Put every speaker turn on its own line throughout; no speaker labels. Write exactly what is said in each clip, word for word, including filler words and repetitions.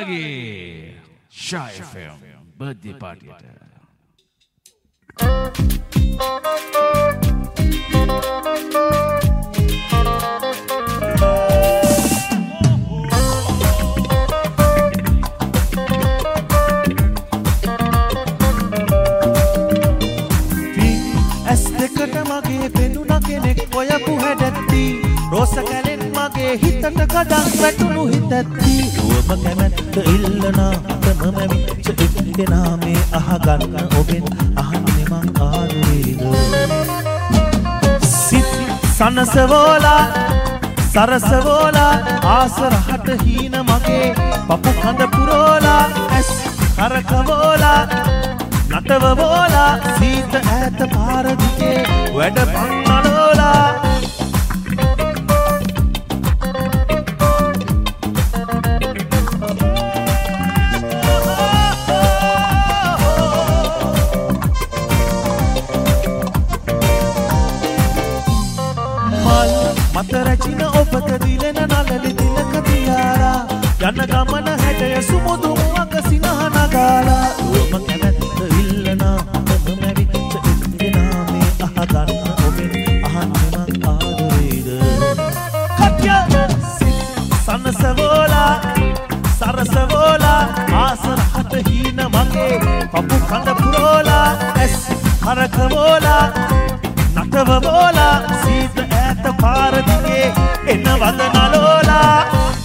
විශාලගේ Shy F M birthday party ට
ඇස් දෙකට මගේ පෙනුන කෙනෙක් ඔයපු හැඩැත්ති රෝස කැලෙන් මගේ හිතට කඩක් වැටුණු හිතැත්ති ඔබ කැමැත්ත ඉල්ලනා අතම මැවිච්ච එක්කෙනා මේ අහගන්න ඔබෙන් අහන්නේ මං ආදරේද සිත් සනසවෝලා සරසවෝලා ආසරහට හීන මගේ පපු කඳ පුරෝලා ඇස් කරකවෝලා නටවවෝලා සීත ඈත පාර දිගේ වැඩ පන්නලෝලා මත රැචින ඔබට දිලෙන නලලි දිලක තියාලා යන ගමන හැටය සුමුදු මුවක සිනහන ගාලා ඔබ කැමැත්ත ඉල්ලනා ඔබ මැවිච්ච එක්කෙනා මේ අහගන්න ඔබෙන් අහන්නේ මං ආදරේද කට්‍ය සනසවෝලා සරසවෝලා ආසරහට හීන මගේ පපු කඳ පුරෝලා ඇස් හරකවෝලා නටවවෝලා සීත ඈත පාර දිගේ එන වදනලෝලා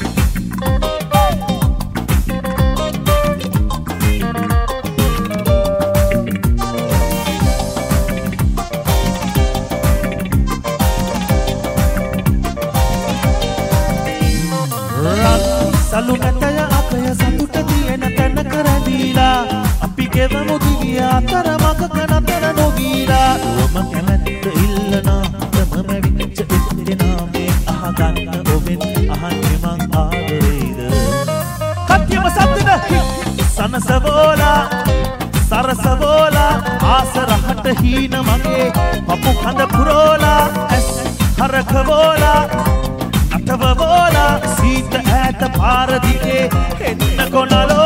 සලු නැතය අපය සතුට තියෙන තැනක රැඳීලා අපි ගෙවමු දිවිය අතර මගක නතර නොගීලා ඔබ කැමැත්ත ඉල්ලනා තම මැවිච්ච එක්කෙනා මේ අහගන්න ඔබෙන් අහන්නේ මං ආදරේද කට්‍යම සද්දද සනසවෝලා සරසවෝලා ආසරහට හීන මගේ පපු කඳ පුරෝලා ඇස් හරකවෝලා නටවවෝලා සීත ඈත පාර දිගේ එන්න කොනලෝ